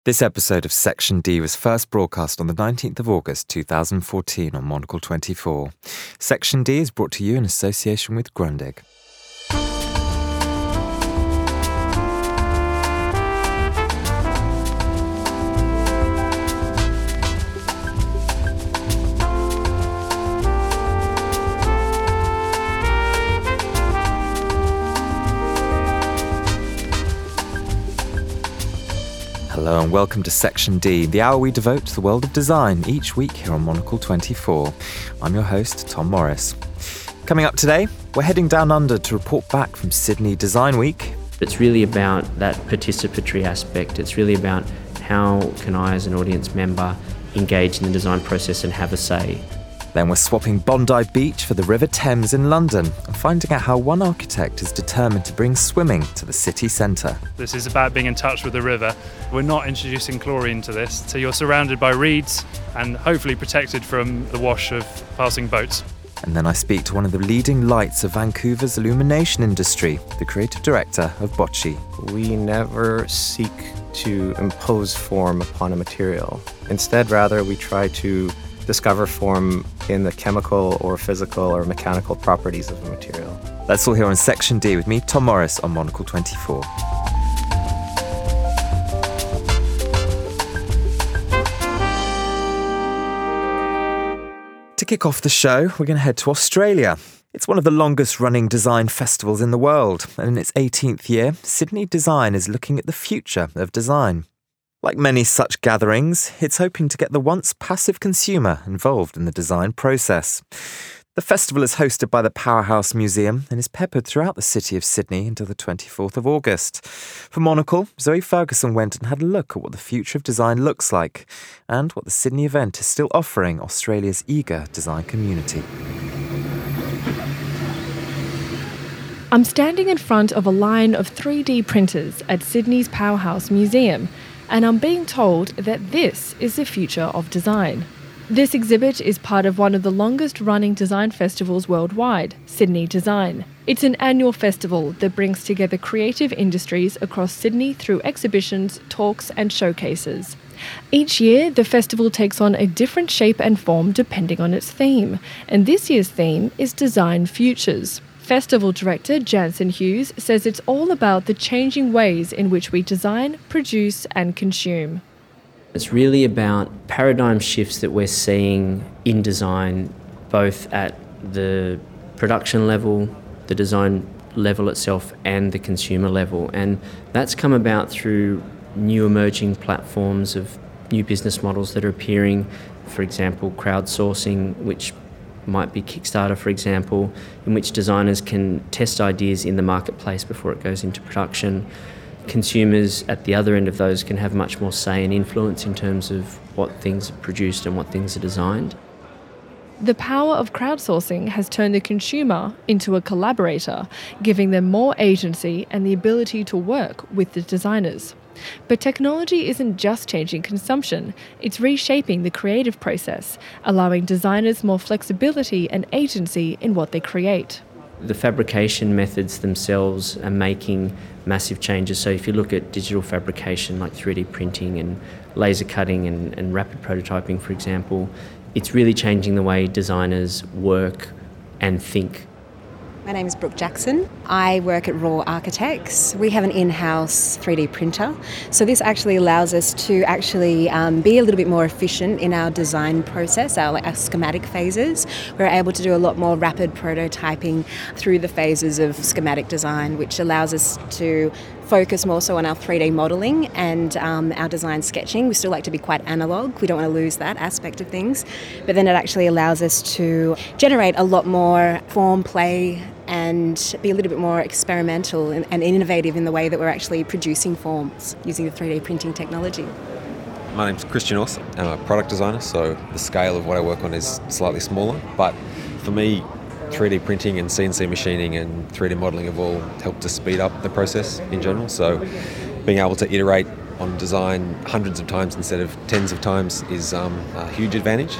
This episode of Section D was first broadcast on the 19th of August 2014 on Monocle 24. Section D is brought to you in association with Grundig. Hello and welcome to Section D, the hour we devote to the world of design each week here on Monocle 24. I'm your host, Tom Morris. Coming up today, we're heading down under to report back from Sydney Design Week. It's really about that participatory aspect. It's really about how can I, as an audience member, engage in the design process and have a say. Then we're swapping Bondi Beach for the River Thames in London and finding out how one architect is determined to bring swimming to the city centre. This is about being in touch with the river. We're not introducing chlorine to this, so you're surrounded by reeds and hopefully protected from the wash of passing boats. And then I speak to one of the leading lights of Vancouver's illumination industry, the creative director of Bocce. We never seek to impose form upon a material. Instead, rather, we try to discover form in the chemical or physical or mechanical properties of a material. That's all here on Section D with me, Tom Morris, on Monocle 24. To kick off the show, we're going to head to Australia. It's one of the longest running design festivals in the world, and in its 18th year, Sydney Design is looking at the future of design. Like many such gatherings, it's hoping to get the once passive consumer involved in the design process. The festival is hosted by the Powerhouse Museum and is peppered throughout the city of Sydney until the 24th of August. For Monocle, Zoe Ferguson went and had a look at what the future of design looks like and what the Sydney event is still offering Australia's eager design community. I'm standing in front of a line of 3D printers at Sydney's Powerhouse Museum, and I'm being told that this is the future of design. This exhibit is part of one of the longest running design festivals worldwide, Sydney Design. It's an annual festival that brings together creative industries across Sydney through exhibitions, talks and showcases. Each year, the festival takes on a different shape and form depending on its theme, and this year's theme is Design Futures. Festival director Jansen Hughes says it's all about the changing ways in which we design, produce and consume. It's really about paradigm shifts that we're seeing in design, both at the production level, the design level itself and the consumer level. And that's come about through new emerging platforms of new business models that are appearing, for example, crowdsourcing, which might be Kickstarter, for example, in which designers can test ideas in the marketplace before it goes into production. Consumers at the other end of those can have much more say and influence in terms of what things are produced and what things are designed. The power of crowdsourcing has turned the consumer into a collaborator, giving them more agency and the ability to work with the designers. But technology isn't just changing consumption, it's reshaping the creative process, allowing designers more flexibility and agency in what they create. The fabrication methods themselves are making massive changes. So if you look at digital fabrication like 3D printing and laser cutting and rapid prototyping, for example, it's really changing the way designers work and think. My name is Brooke Jackson. I work at Raw Architects. We have an in-house 3D printer. So this actually allows us to actually be a little bit more efficient in our design process, our schematic phases. We're able to do a lot more rapid prototyping through the phases of schematic design, which allows us to focus more so on our 3D modelling and our design sketching. We still like to be quite analogue. We don't want to lose that aspect of things. But then it actually allows us to generate a lot more form play and be a little bit more experimental and innovative in the way that we're actually producing forms using the 3D printing technology. My name's Christian Oss. I'm a product designer, so the scale of what I work on is slightly smaller. But for me, 3D printing and CNC machining and 3D modelling have all helped to speed up the process in general. So being able to iterate on design hundreds of times instead of tens of times is a huge advantage.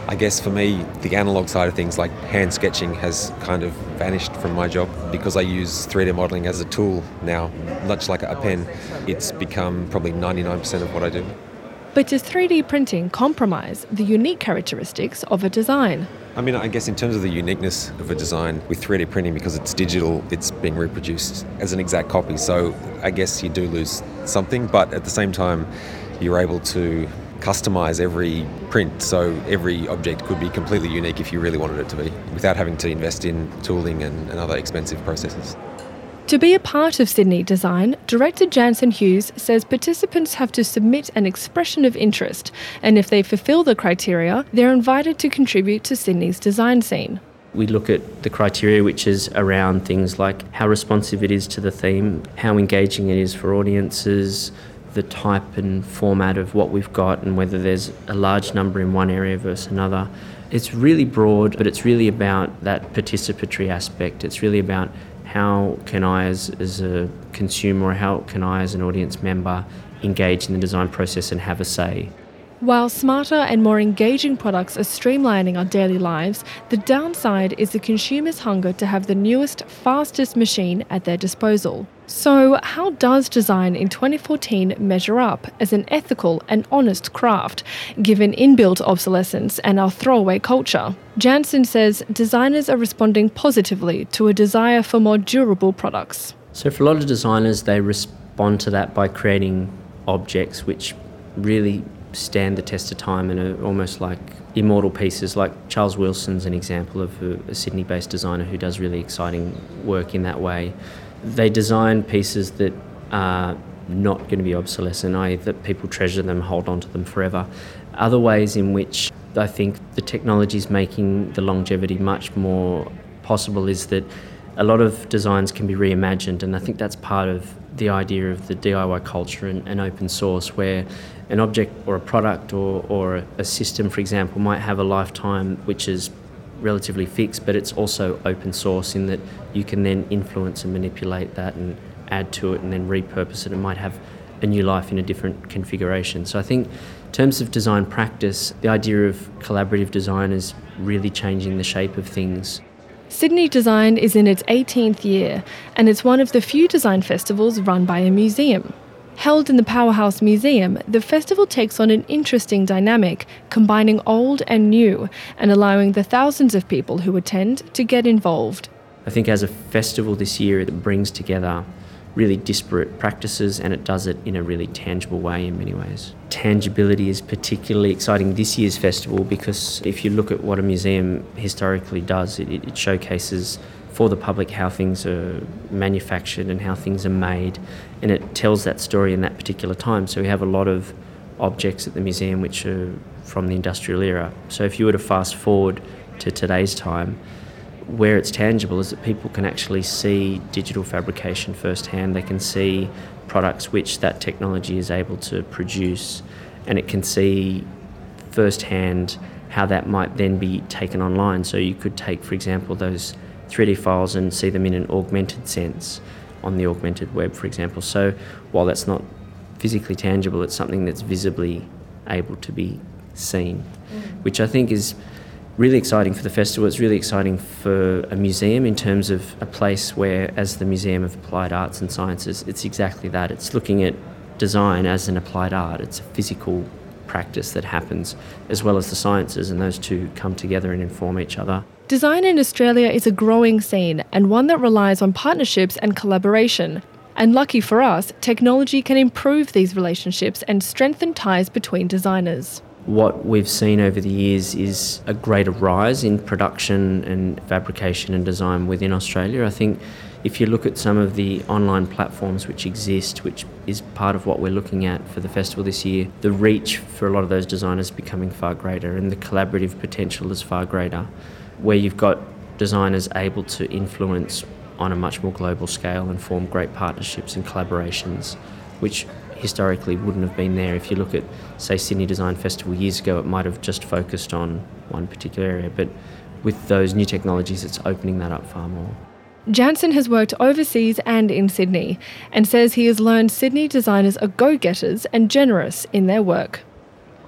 I guess for me, the analog side of things like hand sketching has kind of vanished from my job because I use 3D modelling as a tool now, much like a pen. It's become probably 99% of what I do. But does 3D printing compromise the unique characteristics of a design? I mean, I guess in terms of the uniqueness of a design, with 3D printing, because it's digital, it's being reproduced as an exact copy. So I guess you do lose something, but at the same time, you're able to customize every print, so every object could be completely unique if you really wanted it to be, without having to invest in tooling and other expensive processes. To be a part of Sydney Design, Director Jansen Hughes says participants have to submit an expression of interest, and if they fulfil the criteria, they're invited to contribute to Sydney's design scene. We look at the criteria, which is around things like how responsive it is to the theme, how engaging it is for audiences, the type and format of what we've got, and whether there's a large number in one area versus another. It's really broad, but it's really about that participatory aspect. It's really about how can I as a consumer, or how can I as an audience member engage in the design process and have a say. While smarter and more engaging products are streamlining our daily lives, the downside is the consumer's hunger to have the newest, fastest machine at their disposal. So how does design in 2014 measure up as an ethical and honest craft, given inbuilt obsolescence and our throwaway culture? Jansen says designers are responding positively to a desire for more durable products. So for a lot of designers, they respond to that by creating objects which really stand the test of time and are almost like immortal pieces. Like Charles Wilson's an example of a Sydney-based designer who does really exciting work in that way. They design pieces that are not going to be obsolescent, i.e. that people treasure them, hold on to them forever. Other ways in which I think the technology is making the longevity much more possible is that a lot of designs can be reimagined, and I think that's part of the idea of the DIY culture and open source, where an object or a product or a system, for example, might have a lifetime which is relatively fixed, but it's also open source in that you can then influence and manipulate that and add to it and then repurpose it. It might have a new life in a different configuration. So I think in terms of design practice, the idea of collaborative design is really changing the shape of things. Sydney Design is in its 18th year, and it's one of the few design festivals run by a museum. Held in the Powerhouse Museum, the festival takes on an interesting dynamic, combining old and new, and allowing the thousands of people who attend to get involved. I think as a festival this year, it brings together really disparate practices, and it does it in a really tangible way in many ways. Tangibility is particularly exciting this year's festival because if you look at what a museum historically does, it showcases for the public how things are manufactured and how things are made, and it tells that story in that particular time. So we have a lot of objects at the museum which are from the industrial era. So if you were to fast forward to today's time, where it's tangible is that people can actually see digital fabrication firsthand. They can see products which that technology is able to produce, and it can see firsthand how that might then be taken online. So you could take, for example, those 3D files and see them in an augmented sense on the augmented web, for example. So while that's not physically tangible, it's something that's visibly able to be seen, which I think is really exciting for the festival. It's really exciting for a museum in terms of a place where, as the Museum of Applied Arts and Sciences, it's exactly that. It's looking at design as an applied art. It's a physical practice that happens, as well as the sciences, and those two come together and inform each other. Design in Australia is a growing scene, and one that relies on partnerships and collaboration. And lucky for us, technology can improve these relationships and strengthen ties between designers. What we've seen over the years is a greater rise in production and fabrication and design within Australia. I think if you look at some of the online platforms which exist, which is part of what we're looking at for the festival this year, the reach for a lot of those designers is becoming far greater, and the collaborative potential is far greater, where you've got designers able to influence on a much more global scale and form great partnerships and collaborations, which historically wouldn't have been there. If you look at, say, Sydney Design Festival years ago, it might have just focused on one particular area, but with those new technologies, it's opening that up far more. Jansen has worked overseas and in Sydney, and says he has learned Sydney designers are go-getters and generous in their work.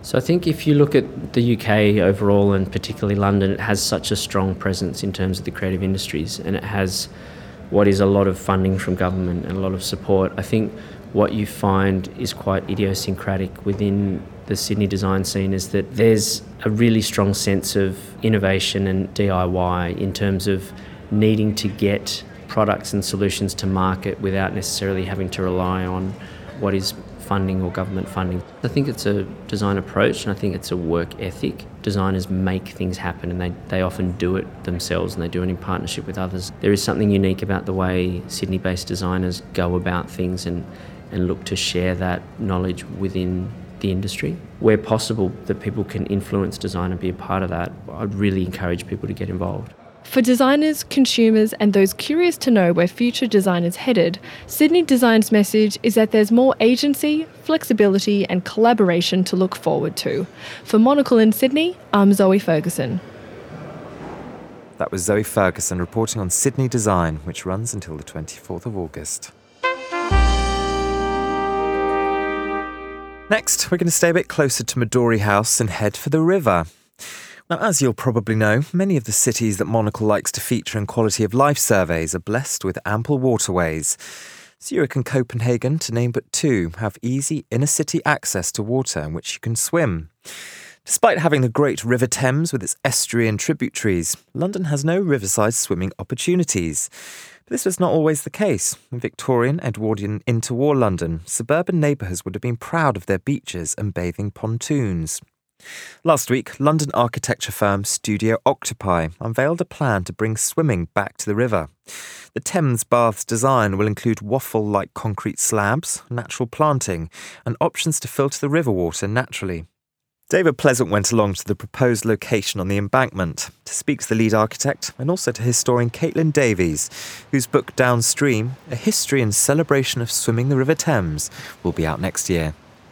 So I think if you look at the UK overall, and particularly London, it has such a strong presence in terms of the creative industries, and it has what is a lot of funding from government and a lot of support. I think what you find is quite idiosyncratic within the Sydney design scene is that there's a really strong sense of innovation and DIY in terms of needing to get products and solutions to market without necessarily having to rely on what is funding or government funding. I think it's a design approach, and I think it's a work ethic. Designers make things happen, and they often do it themselves, and they do it in partnership with others. There is something unique about the way Sydney-based designers go about things and look to share that knowledge within the industry. Where possible, that people can influence design and be a part of that, I'd really encourage people to get involved. For designers, consumers, and those curious to know where future design is headed, Sydney Design's message is that there's more agency, flexibility, and collaboration to look forward to. For Monocle in Sydney, I'm Zoe Ferguson. That was Zoe Ferguson reporting on Sydney Design, which runs until the 24th of August. Next, we're going to stay a bit closer to Midori House and head for the river. Now, as you'll probably know, many of the cities that Monocle likes to feature in quality of life surveys are blessed with ample waterways. Zurich and Copenhagen, to name but two, have easy inner-city access to water in which you can swim. Despite having the great River Thames with its estuary and tributaries, London has no riverside swimming opportunities. But this was not always the case. In Victorian, Edwardian, interwar London, suburban neighbourhoods would have been proud of their beaches and bathing pontoons. Last week, London architecture firm Studio Octopi unveiled a plan to bring swimming back to the river. The Thames Baths design will include waffle-like concrete slabs, natural planting, and options to filter the river water naturally. David Pleasant went along to the proposed location on the embankment to speak to the lead architect and also to historian Caitlin Davies, whose book Downstream, A History and Celebration of Swimming the River Thames, will be out next year.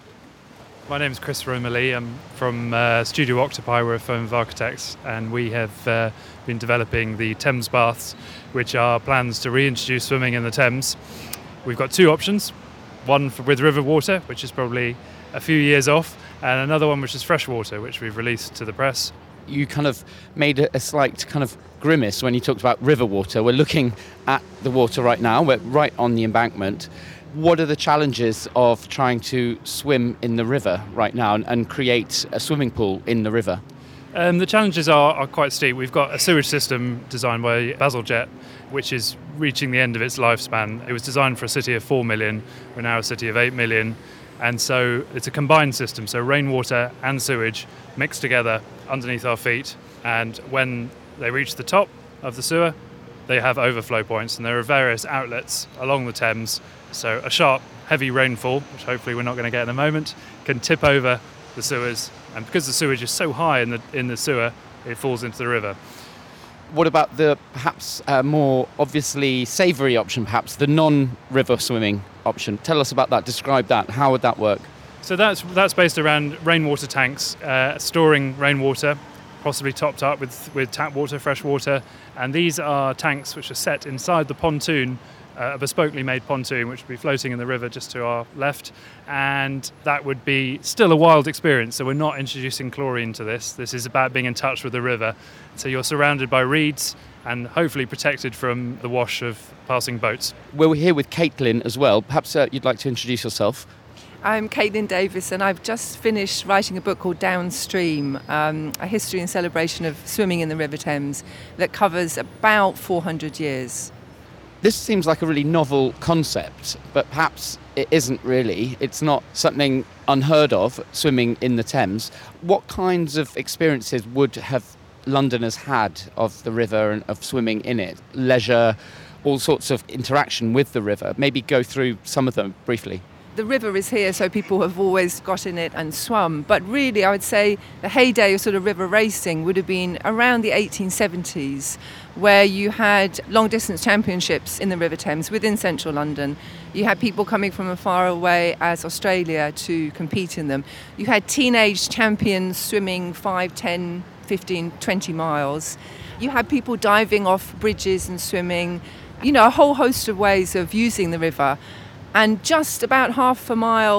My name is Chris Romerly. I'm from Studio Octopi. We're a firm of architects, and we have been developing the Thames Baths, which are plans to reintroduce swimming in the Thames. We've got two options, one with river water, which is probably a few years off, and another one which is freshwater, which we've released to the press. You kind of made a slight kind of grimace when you talked about river water. We're looking at the water right now. We're right on the embankment. What are the challenges of trying to swim in the river right now and create a swimming pool in the river? The challenges are quite steep. We've got a sewage system designed by Bazalgette, which is reaching the end of its lifespan. It was designed for a city of 4 million. We're now a city of 8 million. And so it's a combined system, so rainwater and sewage mixed together underneath our feet. And when they reach the top of the sewer, they have overflow points, and there are various outlets along the Thames. So a sharp, heavy rainfall, which hopefully we're not going to get in a moment, can tip over the sewers. And because the sewage is so high in the sewer, it falls into the river. What about the perhaps more obviously savoury option, perhaps the non-river swimming option? Tell us about that. Describe that. How would that work? So that's based around rainwater tanks, storing rainwater, possibly topped up with tap water, fresh water. And these are tanks which are set inside the pontoon, a bespokely made pontoon, which would be floating in the river just to our left. And that would be still a wild experience. So we're not introducing chlorine to this. This is about being in touch with the river. So you're surrounded by reeds and hopefully protected from the wash of passing boats. We're here with Caitlin as well. Perhaps you'd like to introduce yourself. I'm Caitlin Davis, and I've just finished writing a book called Downstream, a history and celebration of swimming in the River Thames that covers about 400 years. This seems like a really novel concept, but perhaps it isn't really. It's not something unheard of, swimming in the Thames. What kinds of experiences would have Londoners had of the river and of swimming in it? Leisure, all sorts of interaction with the river. Maybe go through some of them briefly. The river is here, so people have always got in it and swum. But really, I would say the heyday of sort of river racing would have been around the 1870s, where you had long-distance championships in the River Thames within central London. You had people coming from as far away as Australia to compete in them. You had teenage champions swimming 5, 10, 15, 20 miles. You had people diving off bridges and swimming, a whole host of ways of using the river. And just about half a mile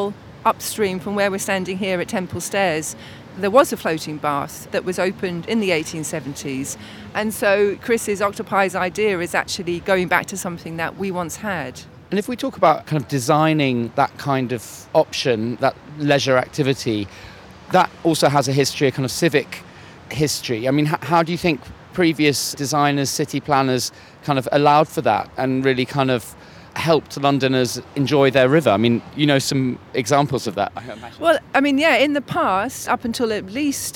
upstream from where we're standing here at Temple Stairs, there was a floating bath that was opened in the 1870s. And so Chris's Octopi's idea is actually going back to something that we once had. And if we talk about kind of designing that kind of option, that leisure activity, that also has a history, a kind of civic history. I mean, how do you think previous designers, city planners kind of allowed for that and really kind of helped Londoners enjoy their river? I mean, you know some examples of that, I imagine. Well, I mean, yeah, in the past, up until at least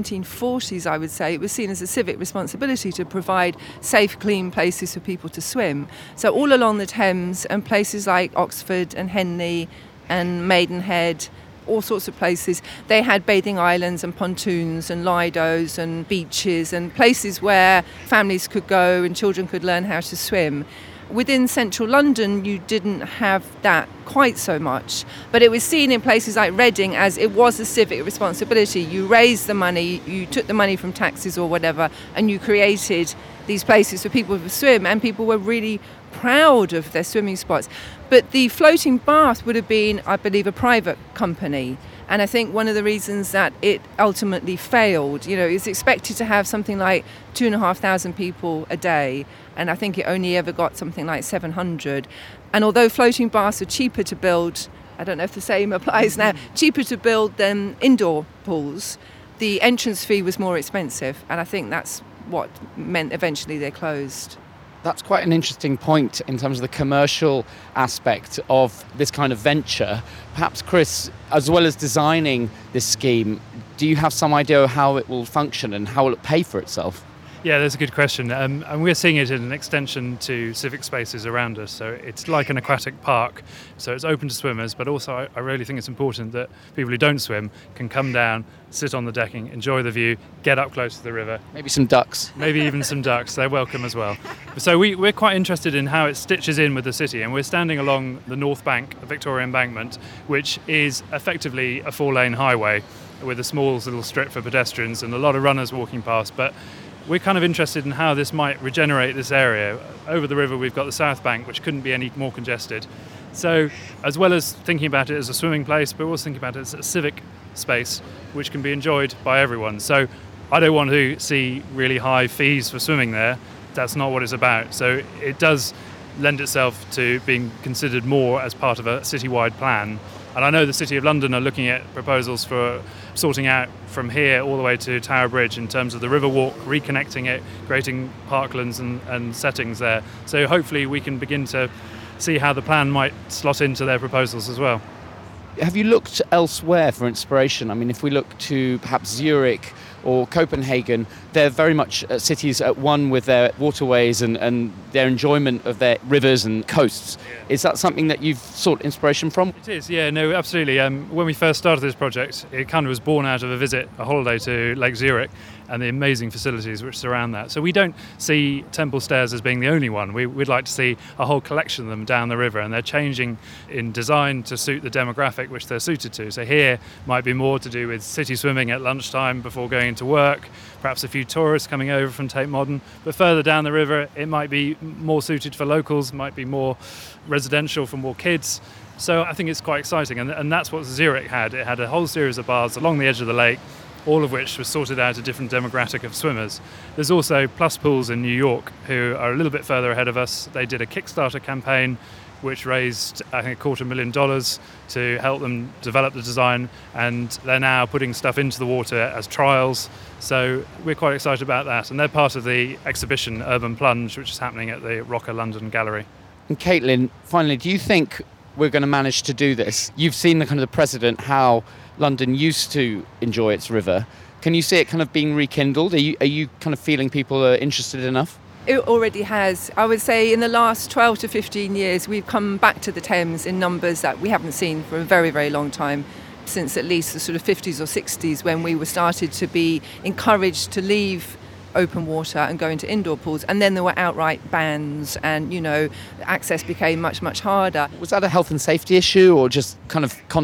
1940s, I would say, it was seen as a civic responsibility to provide safe, clean places for people to swim. So all along the Thames and places like Oxford and Henley and Maidenhead, all sorts of places, they had bathing islands and pontoons and lidos and beaches and places where families could go and children could learn how to swim. Within central London, you didn't have that quite so much, but it was seen in places like Reading as it was a civic responsibility. You raised the money, you took the money from taxes or whatever, and you created these places for people to swim, and people were really proud of their swimming spots. But the floating bath would have been, I believe, a private company. And I think one of the reasons that it ultimately failed, it's expected to have something like 2,500 people a day. And I think it only ever got something like 700. And although floating baths are cheaper to build, I don't know if the same applies now, cheaper to build than indoor pools, the entrance fee was more expensive. And I think that's what meant eventually they closed. That's quite an interesting point in terms of the commercial aspect of this kind of venture. Perhaps, Chris, as well as designing this scheme, do you have some idea of how it will function and how will it pay for itself? Yeah, that's a good question. And we're seeing it in an extension to civic spaces around us. So it's like an aquatic park. So it's open to swimmers, but also I really think it's important that people who don't swim can come down, sit on the decking, enjoy the view, get up close to the river. Maybe some ducks. Maybe even some ducks. They're welcome as well. So we're quite interested in how it stitches in with the city. And we're standing along the North Bank, the Victoria Embankment, which is effectively a 4-lane highway with a small little strip for pedestrians and a lot of runners walking past. But we're kind of interested in how this might regenerate this area. Over the river, we've got the South Bank, which couldn't be any more congested. So as well as thinking about it as a swimming place, we're also thinking about it as a civic space, which can be enjoyed by everyone. So I don't want to see really high fees for swimming there. That's not what it's about. So it does lend itself to being considered more as part of a citywide plan. And I know the City of London are looking at proposals for sorting out from here all the way to Tower Bridge in terms of the river walk, reconnecting it, creating parklands and settings there. So hopefully we can begin to see how the plan might slot into their proposals as well. Have you looked elsewhere for inspiration? I mean, if we look to perhaps Zurich or Copenhagen, they're very much cities at one with their waterways and their enjoyment of their rivers and coasts. Yeah. Is that something that you've sought inspiration from? It is, yeah, no, absolutely. When we first started this project, it kind of was born out of a holiday to Lake Zurich and the amazing facilities which surround that. So we don't see Temple Stairs as being the only one. We'd like to see a whole collection of them down the river, and they're changing in design to suit the demographic which they're suited to. So here might be more to do with city swimming at lunchtime before going into work, perhaps a few tourists coming over from Tate Modern, but further down the river it might be more suited for locals, might be more residential for more kids. So I think it's quite exciting, and that's what Zurich had. It had a whole series of bars along the edge of the lake, all of which was sorted out a different demographic of swimmers. There's also Plus Pools in New York, who are a little bit further ahead of us. They did a Kickstarter campaign which raised, I think, $250,000 to help them develop the design, and they're now putting stuff into the water as trials. So we're quite excited about that, and they're part of the exhibition Urban Plunge, which is happening at the Rocker London Gallery. And Caitlin, finally, do you think we're going to manage to do this? You've seen the kind of the precedent, how London used to enjoy its river. Can you see it kind of being rekindled? Are you kind of feeling people are interested enough? It already has. I would say in the last 12 to 15 years, we've come back to the Thames in numbers that we haven't seen for a very, very long time, since at least the sort of 50s or 60s, when we were started to be encouraged to leave open water and go into indoor pools, and then there were outright bans, and access became much, much harder. Was that a health and safety issue, or just kind of concept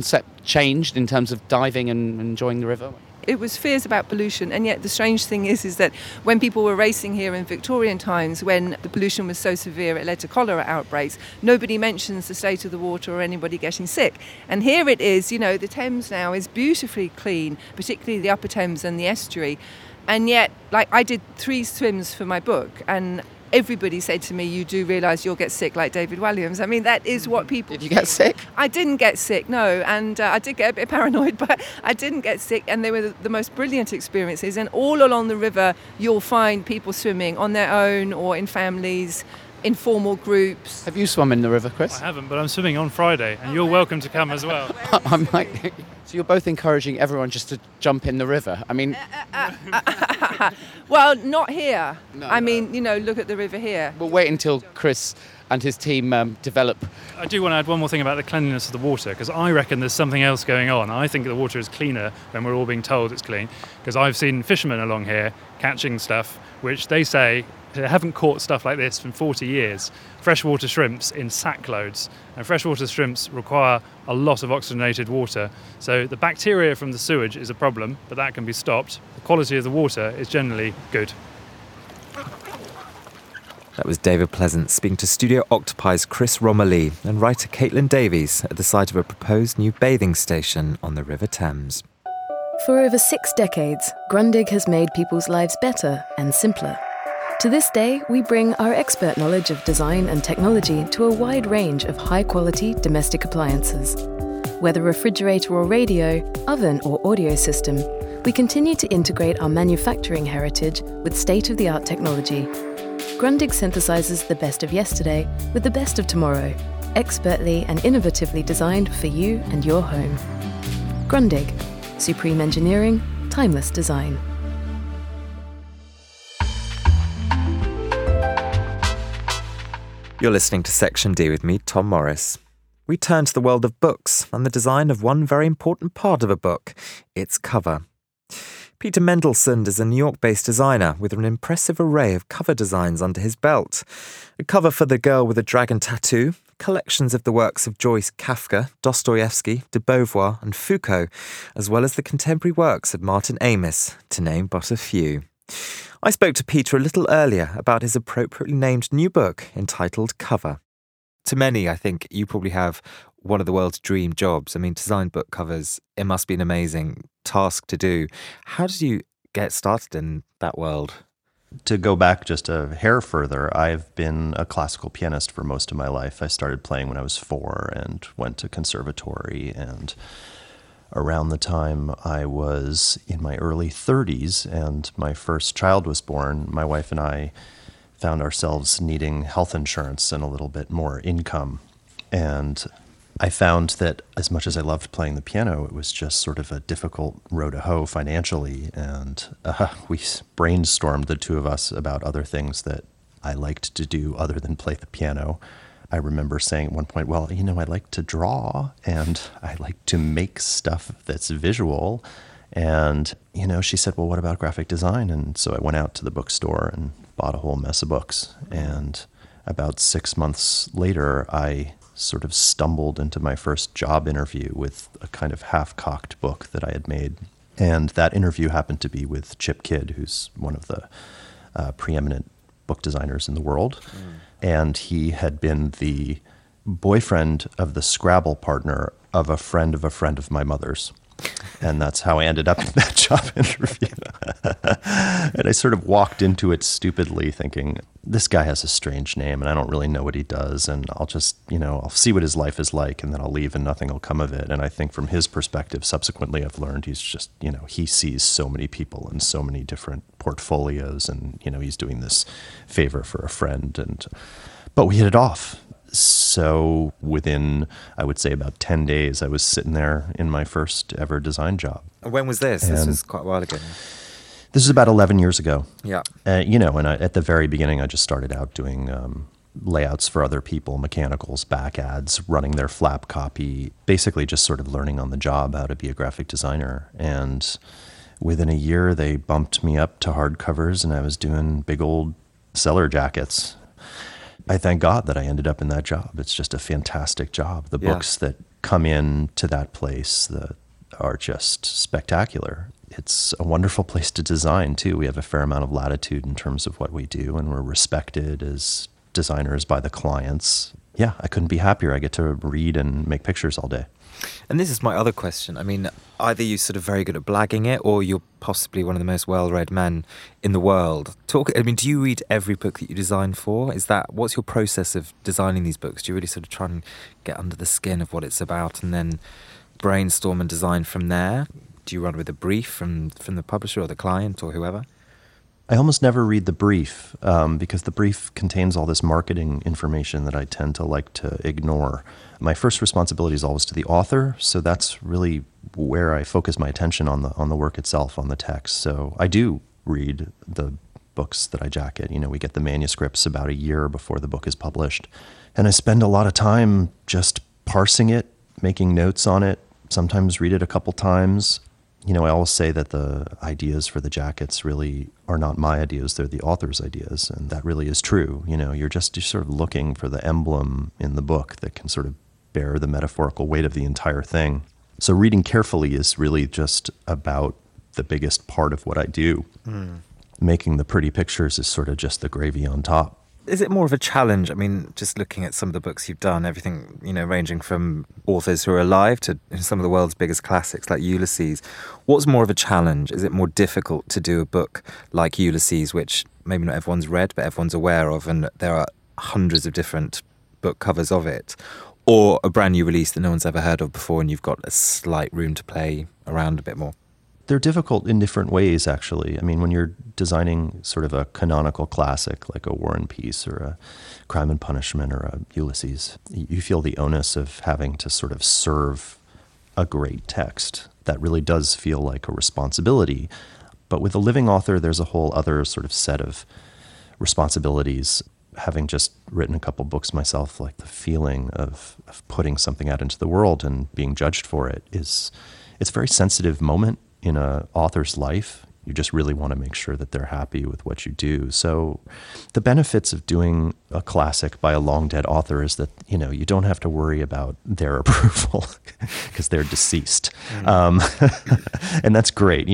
changed in terms of diving and enjoying the river? It was fears about pollution, and yet the strange thing is that when people were racing here in Victorian times, when the pollution was so severe it led to cholera outbreaks, nobody mentions the state of the water or anybody getting sick. And here it is, the Thames now is beautifully clean, particularly the Upper Thames and the estuary. And yet, I did 3 swims for my book, and everybody said to me, you do realise you'll get sick like David Walliams. I mean, that is what people... Did you get sick? I didn't get sick, no. And I did get a bit paranoid, but I didn't get sick. And they were the most brilliant experiences. And all along the river, you'll find people swimming on their own or in families, in formal groups. Have you swum in the river, Chris? I haven't, but I'm swimming on Friday, and you're welcome to come as well. I'm like... So you're both encouraging everyone just to jump in the river? I mean... Well, not here. No, I mean, look at the river here. We'll wait until Chris and his team develop. I do want to add one more thing about the cleanliness of the water, because I reckon there's something else going on. I think the water is cleaner when we're all being told it's clean, because I've seen fishermen along here catching stuff which they say they haven't caught stuff like this for 40 years. Freshwater shrimps in sack loads, and freshwater shrimps require a lot of oxygenated water. So the bacteria from the sewage is a problem, but that can be stopped. The quality of the water is generally good. That was David Pleasant speaking to Studio Octopi's Chris Romilly and writer Caitlin Davies at the site of a proposed new bathing station on the River Thames. For over 6 decades, Grundig has made people's lives better and simpler. To this day, we bring our expert knowledge of design and technology to a wide range of high-quality domestic appliances. Whether refrigerator or radio, oven or audio system, we continue to integrate our manufacturing heritage with state-of-the-art technology. Grundig synthesizes the best of yesterday with the best of tomorrow, expertly and innovatively designed for you and your home. Grundig, supreme engineering, timeless design. You're listening to Section D with me, Tom Morris. We turn to the world of books and the design of one very important part of a book, its cover. Peter Mendelssohn is a New York-based designer with an impressive array of cover designs under his belt. A cover for The Girl with a Dragon Tattoo, collections of the works of Joyce, Kafka, Dostoevsky, de Beauvoir and Foucault, as well as the contemporary works of Martin Amis, to name but a few. I spoke to Peter a little earlier about his appropriately named new book entitled Cover. To many, I think, you probably have one of the world's dream jobs. I mean, design book covers, it must be an amazing task to do. How did you get started in that world? To go back just a hair further, I've been a classical pianist for most of my life. I started playing when I was 4 and went to conservatory, and around the time I was in my early 30s and my first child was born, my wife and I found ourselves needing health insurance and a little bit more income. And I found that as much as I loved playing the piano, it was just sort of a difficult row to hoe financially. And we brainstormed, the two of us, about other things that I liked to do other than play the piano. I remember saying at one point, well, I like to draw and I like to make stuff that's visual. And, she said, well, what about graphic design? And so I went out to the bookstore and bought a whole mess of books. And about 6 months later, I sort of stumbled into my first job interview with a kind of half-cocked book that I had made. And that interview happened to be with Chip Kidd, who's one of the preeminent book designers in the world. And he had been the boyfriend of the Scrabble partner of a friend of my mother's. And that's how I ended up in that job interview. And I sort of walked into it stupidly thinking, this guy has a strange name and I don't really know what he does. And I'll just, I'll see what his life is like and then I'll leave and nothing will come of it. And I think from his perspective, subsequently, I've learned he's just, he sees so many people and so many different portfolios and, he's doing this favor for a friend. But we hit it off. So within, I would say, about 10 days, I was sitting there in my first ever design job. When was this? This was quite a while ago. This is about 11 years ago. Yeah. And at the very beginning, I just started out doing layouts for other people, mechanicals, back ads, running their flap copy, basically just sort of learning on the job how to be a graphic designer. And within a year, they bumped me up to hardcovers, and I was doing big old seller jackets. I thank God that I ended up in that job. It's just a fantastic job. The books that come in to that place that are just spectacular. It's a wonderful place to design, too. We have a fair amount of latitude in terms of what we do, and we're respected as designers by the clients. Yeah, I couldn't be happier. I get to read and make pictures all day. And this is my other question. I mean, either you're sort of very good at blagging it, or you're possibly one of the most well-read men in the world. Do you read every book that you design for? What's your process of designing these books? Do you really sort of try and get under the skin of what it's about and then brainstorm and design from there? Do you run with a brief from the publisher or the client or whoever? I almost never read the brief because the brief contains all this marketing information that I tend to like to ignore. My first responsibility is always to the author, so that's really where I focus my attention on the work itself, on the text. So I do read the books that I jacket. We get the manuscripts about a year before the book is published, and I spend a lot of time just parsing it, making notes on it, sometimes read it a couple times. I always say that the ideas for the jackets really are not my ideas, they're the author's ideas, and that really is true. You're sort of looking for the emblem in the book that can sort of bear the metaphorical weight of the entire thing. So reading carefully is really just about the biggest part of what I do. Making the pretty pictures is sort of just the gravy on top. Is it more of a challenge? I mean, just looking at some of the books you've done, everything, ranging from authors who are alive to some of the world's biggest classics like Ulysses. What's more of a challenge? Is it more difficult to do a book like Ulysses, which maybe not everyone's read, but everyone's aware of, and there are hundreds of different book covers of it? Or a brand new release that no one's ever heard of before and you've got a slight room to play around a bit more? They're difficult in different ways, actually. I mean, when you're designing sort of a canonical classic like a War and Peace or a Crime and Punishment or a Ulysses, you feel the onus of having to sort of serve a great text. That really does feel like a responsibility. But with a living author, there's a whole other sort of set of responsibilities. Having just written a couple books myself, like the feeling of putting something out into the world and being judged for it it's a very sensitive moment in an author's life. You just really want to make sure that they're happy with what you do. So the benefits of doing a classic by a long dead author is that, you don't have to worry about their approval because they're deceased. And that's great.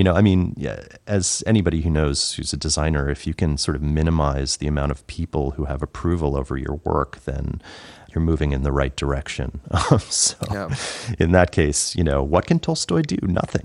As anybody who knows who's a designer, if you can sort of minimize the amount of people who have approval over your work, then you're moving in the right direction. In that case, what can Tolstoy do? Nothing.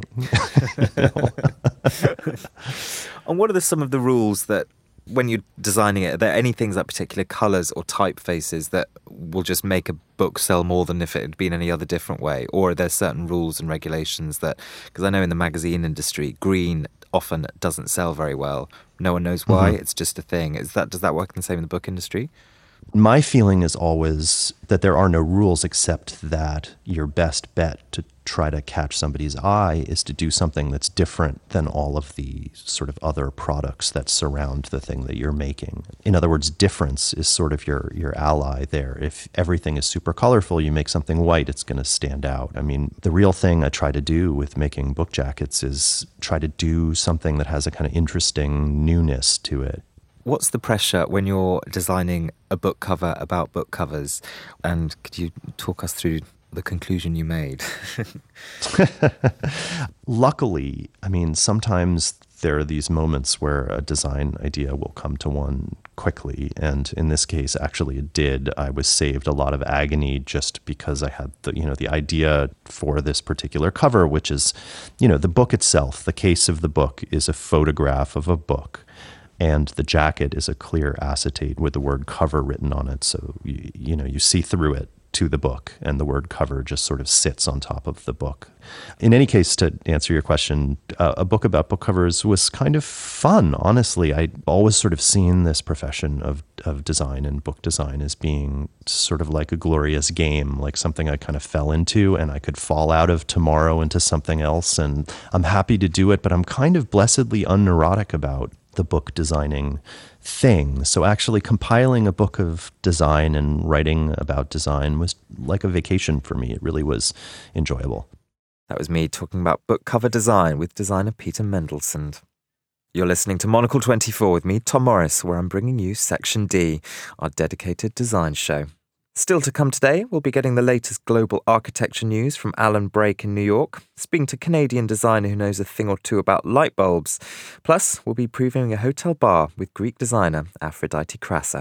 And what are some of the rules that, when you're designing it, are there any things like particular colours or typefaces that will just make a book sell more than if it had been any other different way? Or are there certain rules and regulations that, because I know in the magazine industry, green often doesn't sell very well. No one knows why. It's just a thing. Does that work the same in the book industry? My feeling is always that there are no rules except that your best bet to try to catch somebody's eye is to do something that's different than all of the sort of other products that surround the thing that you're making. In other words, difference is sort of your ally there. If everything is super colorful, you make something white, it's going to stand out. I mean, the real thing I try to do with making book jackets is try to do something that has a kind of interesting newness to it. What's the pressure when you're designing a book cover about book covers? And could you talk us through the conclusion you made? Luckily, I mean, sometimes there are these moments where a design idea will come to one quickly. And in this case, actually it did. I was saved a lot of agony just because I had the idea for this particular cover, which is, the book itself. The case of the book is a photograph of a book. And the jacket is a clear acetate with the word cover written on it. So, you see through it to the book, and the word cover just sort of sits on top of the book. In any case, to answer your question, a book about book covers was kind of fun, honestly. I'd always sort of seen this profession of design and book design as being sort of like a glorious game, like something I kind of fell into and I could fall out of tomorrow into something else. And I'm happy to do it, but I'm kind of blessedly unneurotic about the book designing thing. So actually compiling a book of design and writing about design was like a vacation for me. It really was enjoyable. That was me talking about book cover design with designer Peter Mendelssohn. You're listening to Monocle 24 with me, Tom Morris, where I'm bringing you Section D, our dedicated design show. Still to come today, we'll be getting the latest global architecture news from Alan Brake in New York, speaking to Canadian designer who knows a thing or two about light bulbs. Plus, we'll be previewing a hotel bar with Greek designer Aphrodite Krasa.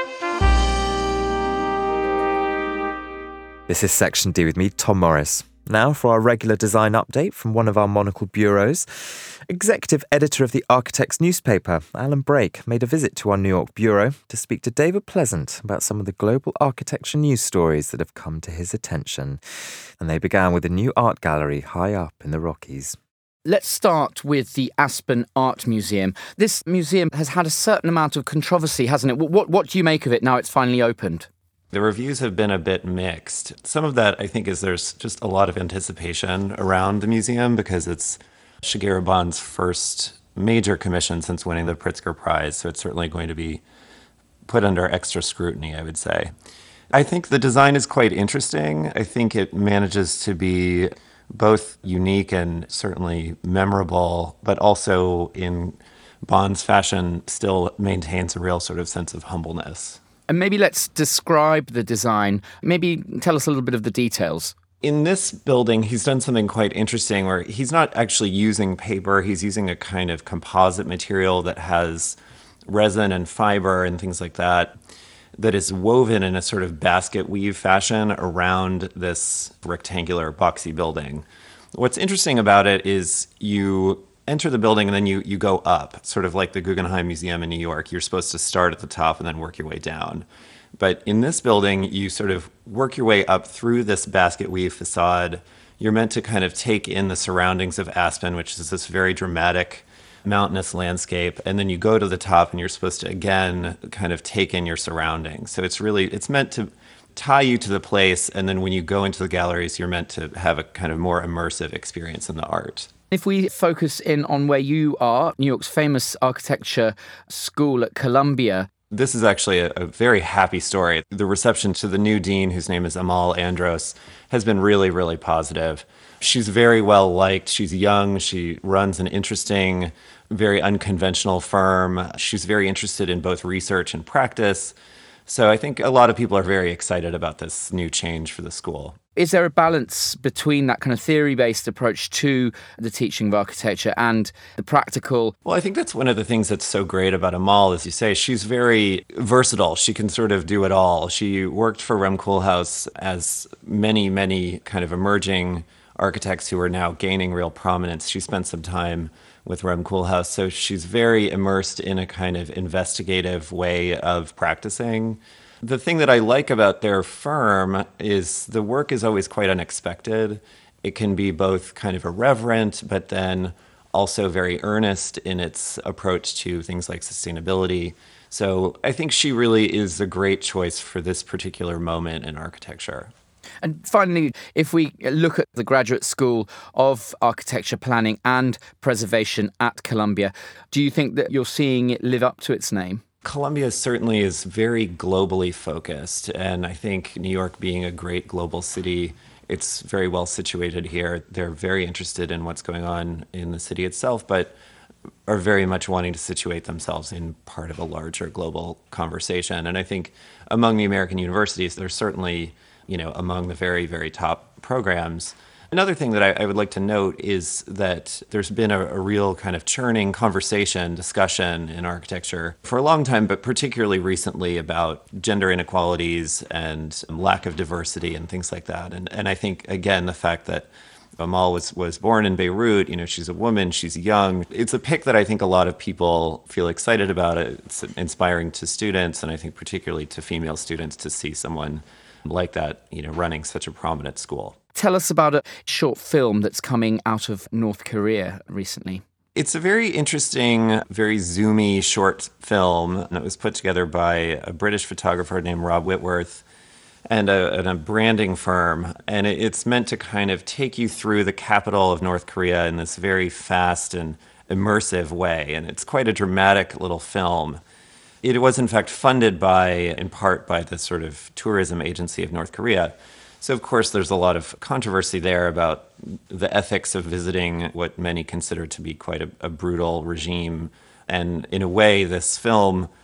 This is Section D with me, Tom Morris. Now for our regular design update from one of our Monocle bureaus. Executive editor of the Architects newspaper, Alan Brake, made a visit to our New York bureau to speak to David Pleasant about some of the global architecture news stories that have come to his attention. And they began with a new art gallery high up in the Rockies. Let's start with the Aspen Art Museum. This museum has had a certain amount of controversy, hasn't it? What do you make of it now it's finally opened? The reviews have been a bit mixed. Some of that, I think, is there's just a lot of anticipation around the museum because it's Shigeru Ban's first major commission since winning the Pritzker Prize, so it's certainly going to be put under extra scrutiny, I would say. I think the design is quite interesting. I think it manages to be both unique and certainly memorable, but also in Ban's fashion still maintains a real sort of sense of humbleness. And maybe let's describe the design. Maybe tell us a little bit of the details. In this building, he's done something quite interesting where he's not actually using paper. He's using a kind of composite material that has resin and fiber and things like that is woven in a sort of basket weave fashion around this rectangular boxy building. What's interesting about it is you enter the building and then you go up, sort of like the Guggenheim Museum in New York. You're supposed to start at the top and then work your way down. But in this building, you sort of work your way up through this basket weave facade. You're meant to kind of take in the surroundings of Aspen, which is this very dramatic mountainous landscape. And then you go to the top and you're supposed to, again, kind of take in your surroundings. So it's meant to tie you to the place. And then when you go into the galleries, you're meant to have a kind of more immersive experience in the art. If we focus in on where you are, New York's famous architecture school at Columbia. This is actually a very happy story. The reception to the new dean, whose name is Amal Andros, has been really, really positive. She's very well liked. She's young. She runs an interesting, very unconventional firm. She's very interested in both research and practice. So I think a lot of people are very excited about this new change for the school. Is there a balance between that kind of theory-based approach to the teaching of architecture and the practical? Well, I think that's one of the things that's so great about Amal, as you say. She's very versatile. She can sort of do it all. She worked for Rem Koolhaas as many, many kind of emerging architects who are now gaining real prominence. She spent some time with Rem Koolhaas, so she's very immersed in a kind of investigative way of practicing. The thing that I like about their firm is the work is always quite unexpected. It can be both kind of irreverent, but then also very earnest in its approach to things like sustainability. So I think she really is a great choice for this particular moment in architecture. And finally, if we look at the Graduate School of Architecture Planning and Preservation at Columbia, do you think that you're seeing it live up to its name? Columbia certainly is very globally focused, and I think New York being a great global city, it's very well situated here. They're very interested in what's going on in the city itself, but are very much wanting to situate themselves in part of a larger global conversation. And I think among the American universities, they're certainly, among the very, very top programs. Another thing that I would like to note is that there's been a real kind of churning discussion in architecture for a long time, but particularly recently about gender inequalities and lack of diversity and things like that. And I think, again, the fact that Amal was born in Beirut, she's a woman, she's young. It's a pick that I think a lot of people feel excited about. It's inspiring to students, and I think particularly to female students to see someone like that, running such a prominent school. Tell us about a short film that's coming out of North Korea recently. It's a very interesting, very zoomy short film that was put together by a British photographer named Rob Whitworth and a branding firm. And it's meant to kind of take you through the capital of North Korea in this very fast and immersive way. And it's quite a dramatic little film. It was, in fact, funded in part by the sort of tourism agency of North Korea. So, of course, there's a lot of controversy there about the ethics of visiting what many consider to be quite a brutal regime. And in a way, this film,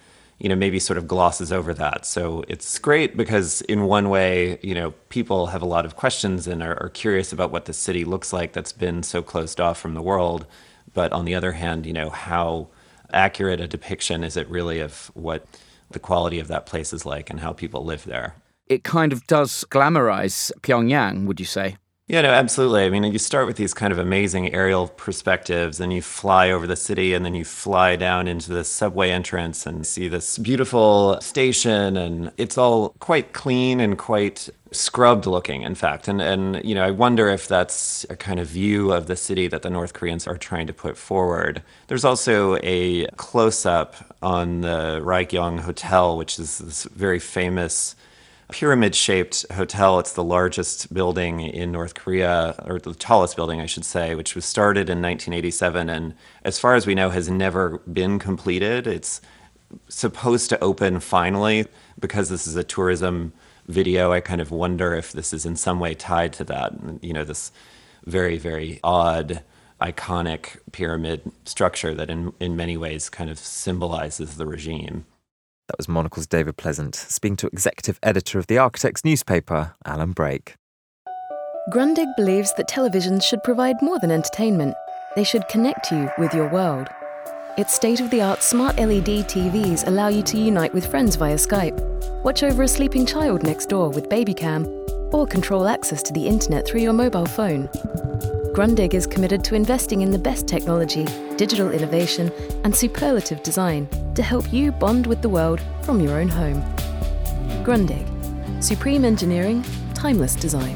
maybe sort of glosses over that. So it's great because in one way, people have a lot of questions and are curious about what the city looks like that's been so closed off from the world. But on the other hand, how accurate a depiction is it really of what the quality of that place is like and how people live there? It kind of does glamorize Pyongyang, would you say? Yeah, no, absolutely. I mean, you start with these kind of amazing aerial perspectives, and you fly over the city, and then you fly down into the subway entrance and see this beautiful station, and it's all quite clean and quite scrubbed looking, in fact. And I wonder if that's a kind of view of the city that the North Koreans are trying to put forward. There's also a close-up on the Raegyeong Hotel, which is this very famous pyramid-shaped hotel. It's the largest building in North Korea, or the tallest building, I should say, which was started in 1987 and, as far as we know, has never been completed. It's supposed to open finally. Because this is a tourism video, I kind of wonder if this is in some way tied to that. This very, very odd, iconic pyramid structure that in many ways kind of symbolizes the regime. That was Monocle's David Pleasant, speaking to executive editor of The Architect's newspaper, Alan Brake. Grundig believes that televisions should provide more than entertainment. They should connect you with your world. Its state-of-the-art smart LED TVs allow you to unite with friends via Skype, watch over a sleeping child next door with Babycam, or control access to the internet through your mobile phone. Grundig is committed to investing in the best technology, digital innovation, and superlative design to help you bond with the world from your own home. Grundig. Supreme engineering, timeless design.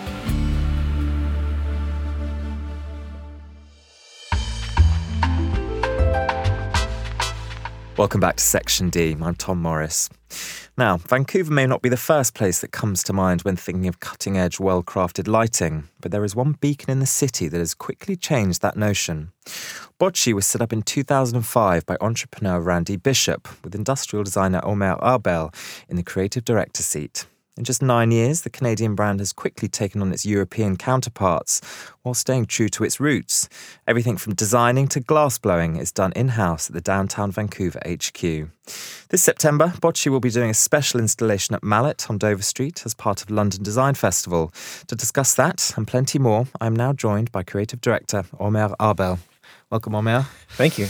Welcome back to Section D. I'm Tom Morris. Now, Vancouver may not be the first place that comes to mind when thinking of cutting-edge, well-crafted lighting, but there is one beacon in the city that has quickly changed that notion. Bocci was set up in 2005 by entrepreneur Randy Bishop, with industrial designer Omer Arbel in the creative director seat. In just 9 years, the Canadian brand has quickly taken on its European counterparts while staying true to its roots. Everything from designing to glass-blowing is done in-house at the downtown Vancouver HQ. This September, Bocci will be doing a special installation at Mallet on Dover Street as part of London Design Festival. To discuss that and plenty more, I'm now joined by creative director Omer Arbel. Welcome, Omer. Thank you.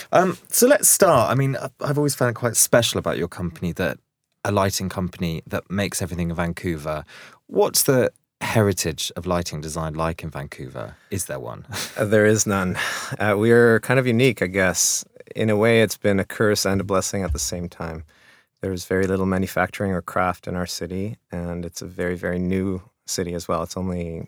So let's start. I mean, I've always found it quite special about your company that a lighting company that makes everything in Vancouver. What's the heritage of lighting design like in Vancouver? Is there one? There is none. We're kind of unique, I guess. In a way, it's been a curse and a blessing at the same time. There's very little manufacturing or craft in our city, and it's a very, very new city as well. It's only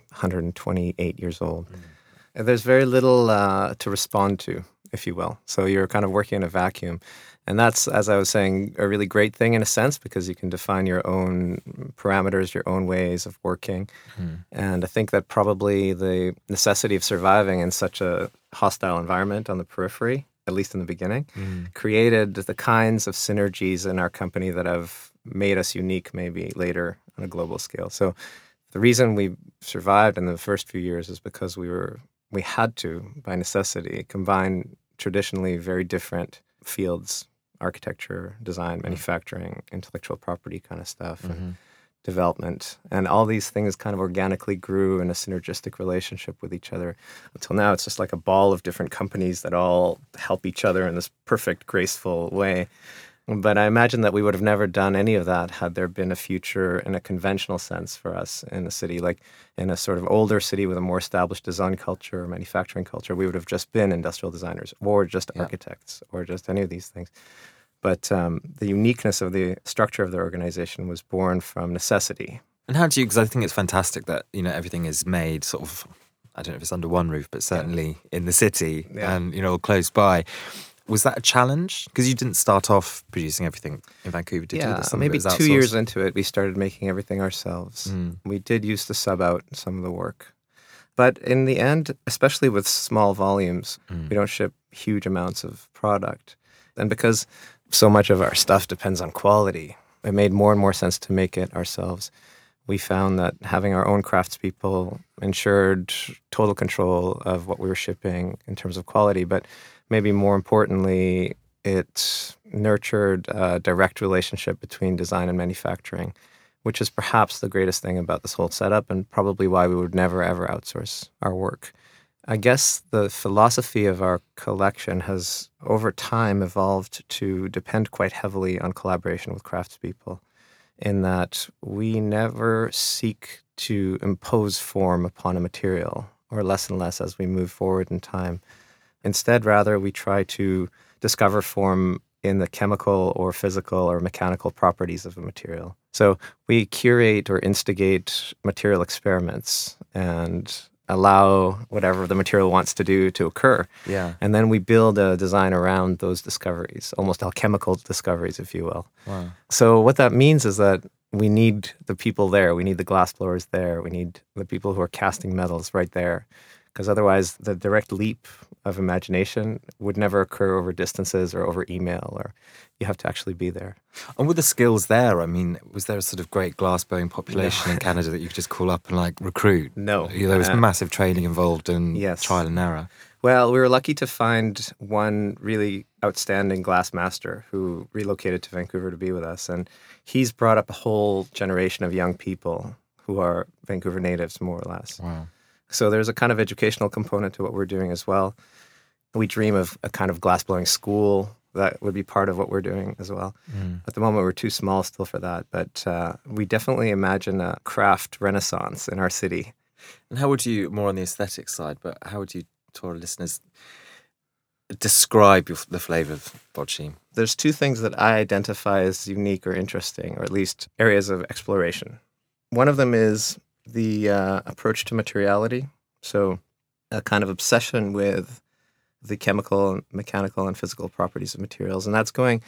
128 years old. There's very little to respond to, if you will. So you're kind of working in a vacuum. And that's, as I was saying, a really great thing in a sense because you can define your own parameters, your own ways of working. And I think that probably the necessity of surviving in such a hostile environment on the periphery, at least in the beginning, created the kinds of synergies in our company that have made us unique maybe later on a global scale. So the reason we survived in the first few years is because we had to, by necessity, combine traditionally very different fields: architecture, design, manufacturing, intellectual property kind of stuff, and development. And all these things kind of organically grew in a synergistic relationship with each other. Until now, it's just like a ball of different companies that all help each other in this perfect, graceful way. But I imagine that we would have never done any of that had there been a future in a conventional sense for us in a city, like in a sort of older city with a more established design culture or manufacturing culture. We would have just been industrial designers or just architects or just any of these things. But the uniqueness of the structure of the organization was born from necessity. And how do you, because I think it's fantastic that, everything is made sort of, I don't know if it's under one roof, but certainly in the city and, close by. Was that a challenge? Because you didn't start off producing everything in Vancouver, did you? Yeah, maybe 2 years into it, we started making everything ourselves. We did used to sub out some of the work. But in the end, especially with small volumes, we don't ship huge amounts of product. And because so much of our stuff depends on quality, it made more and more sense to make it ourselves. We found that having our own craftspeople ensured total control of what we were shipping in terms of quality, but maybe more importantly, it nurtured a direct relationship between design and manufacturing, which is perhaps the greatest thing about this whole setup and probably why we would never, ever outsource our work. I guess the philosophy of our collection has, over time, evolved to depend quite heavily on collaboration with craftspeople, in that we never seek to impose form upon a material, or less and less as we move forward in time. Instead, rather, we try to discover form in the chemical or physical or mechanical properties of a material. So we curate or instigate material experiments and allow whatever the material wants to do to occur. Yeah. And then we build a design around those discoveries, almost alchemical discoveries, if you will. Wow. So what that means is that we need the people there. We need the glassblowers there. We need the people who are casting metals right there. Because otherwise, the direct leap of imagination would never occur over distances or over email, or you have to actually be there. And with the skills there, I mean, was there a sort of great glassblowing population in Canada that you could just call up and recruit? No. There was massive training involved and Yes. trial and error. Well, we were lucky to find one really outstanding glass master who relocated to Vancouver to be with us. And he's brought up a whole generation of young people who are Vancouver natives, more or less. Wow. So there's a kind of educational component to what we're doing as well. We dream of a kind of glassblowing school that would be part of what we're doing as well. At the moment, we're too small still for that, but we definitely imagine a craft renaissance in our city. And how would you, more on the aesthetic side, but how would you, to our listeners, describe the flavour of Bocce? There's two things that I identify as unique or interesting, or at least areas of exploration. One of them is the approach to materiality. So a kind of obsession with the chemical, mechanical, and physical properties of materials. And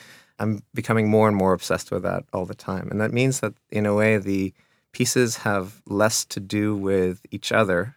I'm becoming more and more obsessed with that all the time. And that means that, in a way, the pieces have less to do with each other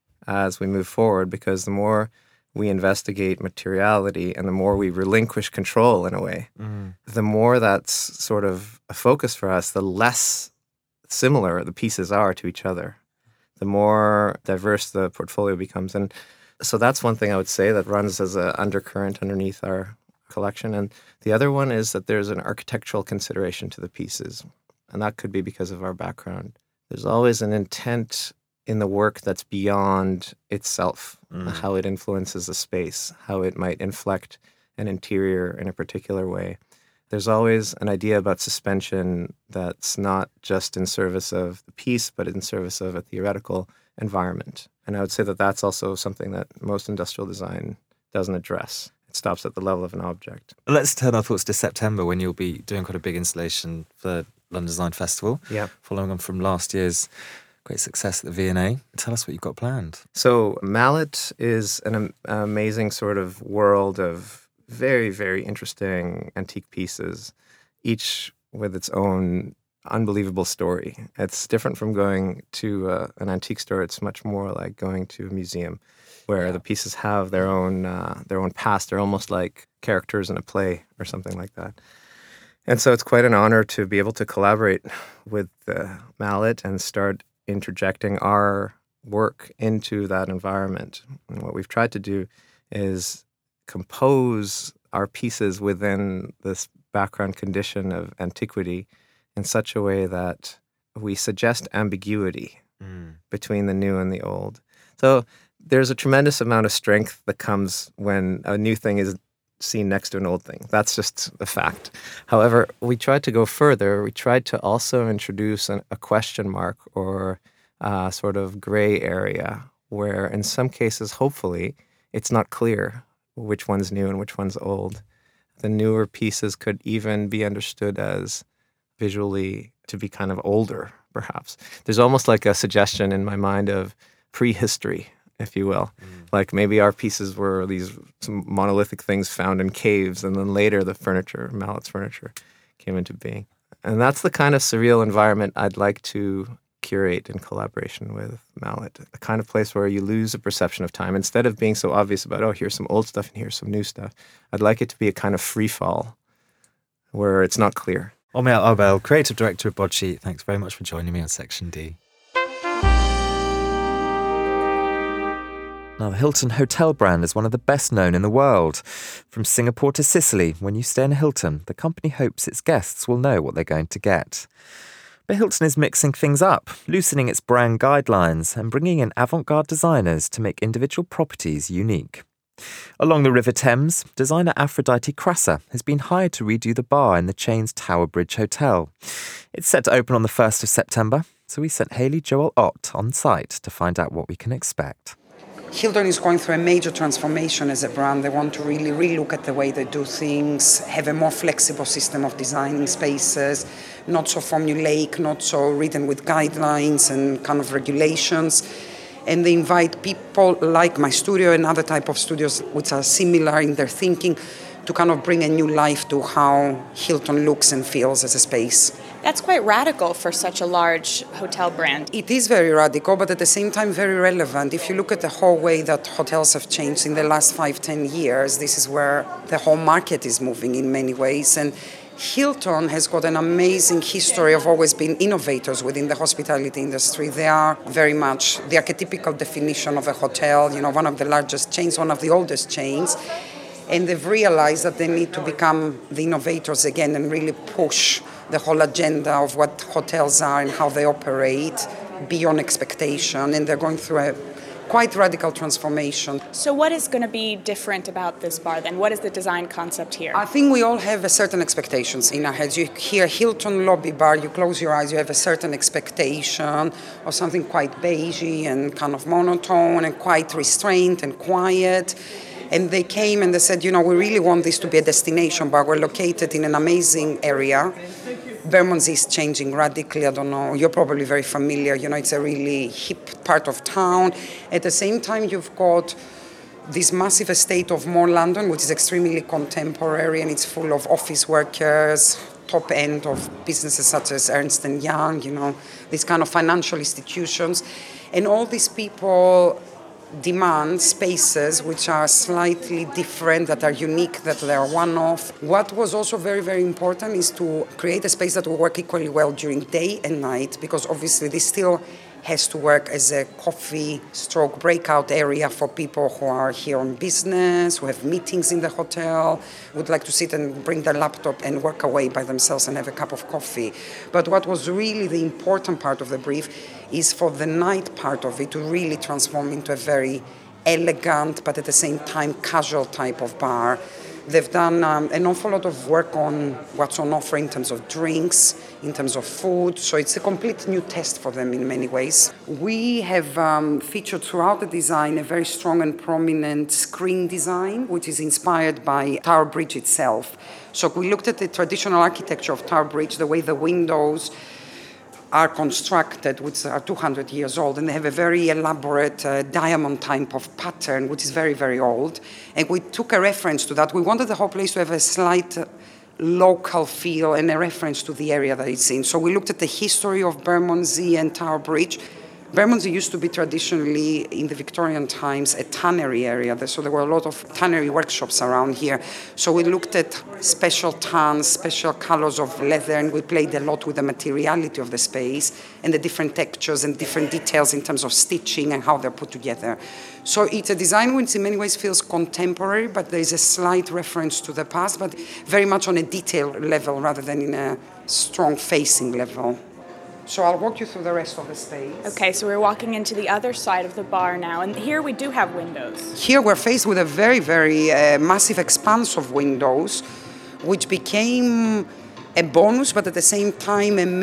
as we move forward, because the more we investigate materiality and the more we relinquish control, in a way, the more that's sort of a focus for us, the less similar the pieces are to each other, the more diverse the portfolio becomes. And so that's one thing I would say that runs as an undercurrent underneath our collection. And the other one is that there's an architectural consideration to the pieces. And that could be because of our background. There's always an intent in the work that's beyond itself, how it influences the space, how it might inflect an interior in a particular way. There's always an idea about suspension that's not just in service of the piece, but in service of a theoretical environment. And I would say that that's also something that most industrial design doesn't address. It stops at the level of an object. Let's turn our thoughts to September, when you'll be doing quite a big installation for London Design Festival, following on from last year's great success at the V&A. Tell us what you've got planned. So Mallet is an amazing sort of world of very, very interesting antique pieces, each with its own unbelievable story. It's different from going to an antique store. It's much more like going to a museum, where the pieces have their own past. They're almost like characters in a play or something like that. And so it's quite an honor to be able to collaborate with Mallet and start interjecting our work into that environment. And what we've tried to do is compose our pieces within this background condition of antiquity in such a way that we suggest ambiguity between the new and the old. So there's a tremendous amount of strength that comes when a new thing is seen next to an old thing. That's just a fact. However, we tried to go further. We tried to also introduce a question mark or a sort of gray area where, in some cases, hopefully, it's not clear which one's new and which one's old. The newer pieces could even be understood as visually to be kind of older, perhaps. There's almost like a suggestion in my mind of prehistory, if you will. Like maybe our pieces were some monolithic things found in caves, and then later the furniture, Mallet's furniture, came into being. And that's the kind of surreal environment I'd like to curate in collaboration with Mallet, a kind of place where you lose a perception of time. Instead of being so obvious about, oh, here's some old stuff and here's some new stuff, I'd like it to be a kind of free fall where it's not clear. Omael Obel, Creative Director of Bocce, thanks very much for joining me on Section D. Now, the Hilton hotel brand is one of the best known in the world. From Singapore to Sicily, when you stay in a Hilton, the company hopes its guests will know what they're going to get. But Hilton is mixing things up, loosening its brand guidelines and bringing in avant-garde designers to make individual properties unique. Along the River Thames, designer Aphrodite Crasser has been hired to redo the bar in the chain's Tower Bridge Hotel. It's set to open on the 1st of September, so we sent Hayley Joel Ott on site to find out what we can expect. Hilton is going through a major transformation as a brand. They want to really relook at the way they do things, have a more flexible system of designing spaces, not so formulaic, not so written with guidelines and kind of regulations. And they invite people like my studio and other type of studios which are similar in their thinking to kind of bring a new life to how Hilton looks and feels as a space. That's quite radical for such a large hotel brand. It is very radical, but at the same time very relevant. If you look at the whole way that hotels have changed in the last 5-10 years, this is where the whole market is moving in many ways. And Hilton has got an amazing history of always being innovators within the hospitality industry. They are very much the archetypical definition of a hotel, one of the largest chains, one of the oldest chains. And they've realized that they need to become the innovators again and really push the whole agenda of what hotels are and how they operate beyond expectation. And they're going through a quite radical transformation. So what is going to be different about this bar then? What is the design concept here? I think we all have a certain expectations in our heads. You hear Hilton lobby bar, you close your eyes, you have a certain expectation of something quite beigey and kind of monotone and quite restrained and quiet. And they came and they said, we really want this to be a destination bar. We're located in an amazing area. Bermondsey is changing radically. I don't know, you're probably very familiar. It's a really hip part of town. At the same time, you've got this massive estate of More London, which is extremely contemporary, and it's full of office workers, top end of businesses such as Ernst & Young, these kind of financial institutions. And all these people demand spaces which are slightly different, that are unique, that they are one-off. What was also very, very important is to create a space that will work equally well during day and night, because obviously this still has to work as a coffee/breakout area for people who are here on business, who have meetings in the hotel, would like to sit and bring their laptop and work away by themselves and have a cup of coffee. But what was really the important part of the brief is for the night part of it to really transform into a very elegant but at the same time casual type of bar. They've done an awful lot of work on what's on offer in terms of drinks, in terms of food, so it's a complete new test for them in many ways. We have featured throughout the design a very strong and prominent screen design, which is inspired by Tower Bridge itself. So we looked at the traditional architecture of Tower Bridge, the way the windows are constructed, which are 200 years old, and they have a very elaborate diamond type of pattern, which is very, very old. And we took a reference to that. We wanted the whole place to have a slight local feel and a reference to the area that it's in. So we looked at the history of Bermondsey and Tower Bridge. Bermondsey used to be traditionally, in the Victorian times, a tannery area. So there were a lot of tannery workshops around here. So we looked at special tans, special colors of leather, and we played a lot with the materiality of the space and the different textures and different details in terms of stitching and how they're put together. So it's a design which in many ways feels contemporary, but there is a slight reference to the past, but very much on a detail level rather than in a strong facing level. So I'll walk you through the rest of the space. Okay, so we're walking into the other side of the bar now, and here we do have windows. Here we're faced with a very, very massive expanse of windows, which became a bonus, but at the same time a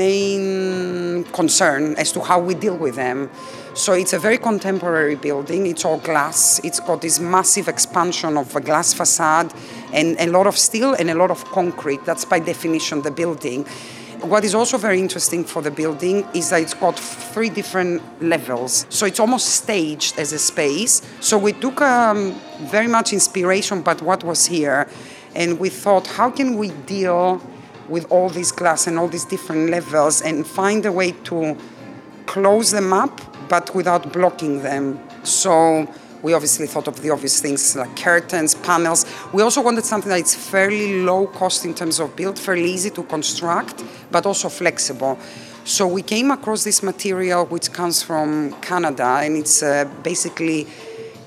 main concern as to how we deal with them. So it's a very contemporary building. It's all glass. It's got this massive expansion of a glass facade and a lot of steel and a lot of concrete. That's by definition the building. What is also very interesting for the building is that it's got 3 different levels. So it's almost staged as a space. So we took very much inspiration by what was here, and we thought, how can we deal with all this glass and all these different levels and find a way to close them up but without blocking them. So we obviously thought of the obvious things like curtains, panels. We also wanted something that's fairly low cost in terms of build, fairly easy to construct, but also flexible. So we came across this material which comes from Canada, and it's basically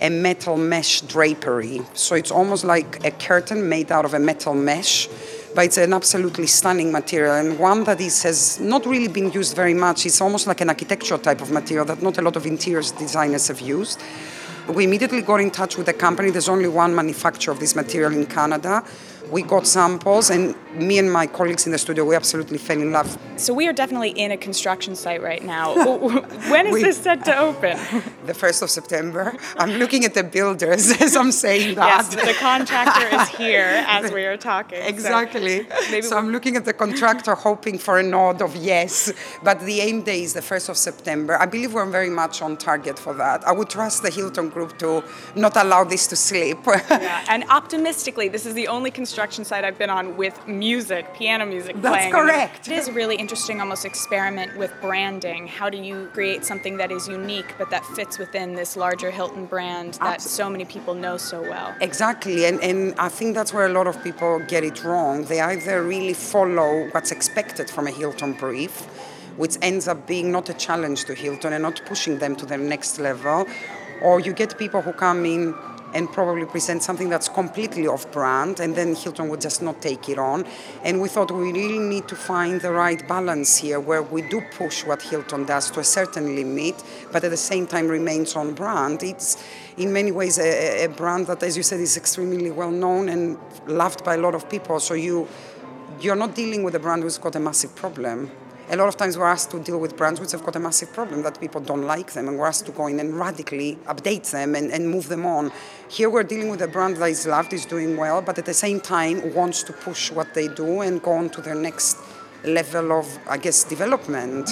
a metal mesh drapery. So it's almost like a curtain made out of a metal mesh, but it's an absolutely stunning material, and one that has not really been used very much. It's almost like an architectural type of material that not a lot of interior designers have used. We immediately got in touch with the company. There's only one manufacturer of this material in Canada. We got samples, and me and my colleagues in the studio, we absolutely fell in love. So we are definitely in a construction site right now. When is this set to open? The 1st of September. I'm looking at the builders as I'm saying that. Yes, the contractor is here as we are talking. Exactly. So I'm looking at the contractor hoping for a nod of yes. But the aim day is the 1st of September. I believe we're very much on target for that. I would trust the Hilton Group to not allow this to slip. Yeah, and optimistically, this is the only construction site I've been on with music, piano music playing. That's correct. It is a really interesting almost experiment with branding. How do you create something that is unique but that fits within this larger Hilton brand that so many people know so well? Exactly, and I think that's where a lot of people get it wrong. They either really follow what's expected from a Hilton brief, which ends up being not a challenge to Hilton and not pushing them to their next level, or you get people who come in and probably present something that's completely off-brand, and then Hilton would just not take it on. And we thought we really need to find the right balance here, where we do push what Hilton does to a certain limit, but at the same time remains on brand. It's in many ways a brand that, as you said, is extremely well-known and loved by a lot of people. So you're not dealing with a brand who's got a massive problem. A lot of times we're asked to deal with brands which have got a massive problem, that people don't like them, and we're asked to go in and radically update them and move them on. Here we're dealing with a brand that is loved, is doing well, but at the same time wants to push what they do and go on to their next level of, I guess, development.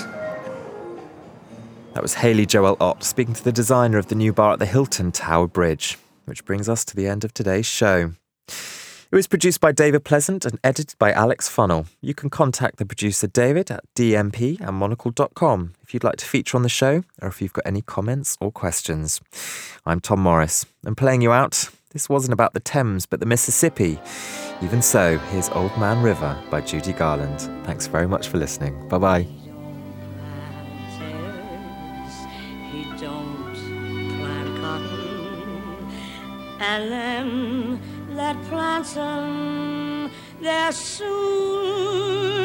That was Hayley Joel Ott speaking to the designer of the new bar at the Hilton Tower Bridge, which brings us to the end of today's show. It was produced by David Pleasant and edited by Alex Funnell. You can contact the producer David at dmp@monocle.com if you'd like to feature on the show or if you've got any comments or questions. I'm Tom Morris, and playing you out, this wasn't about the Thames but the Mississippi. Even so, here's Old Man River by Judy Garland. Thanks very much for listening. Bye-bye. He don't plant cotton, and then that plants them there soon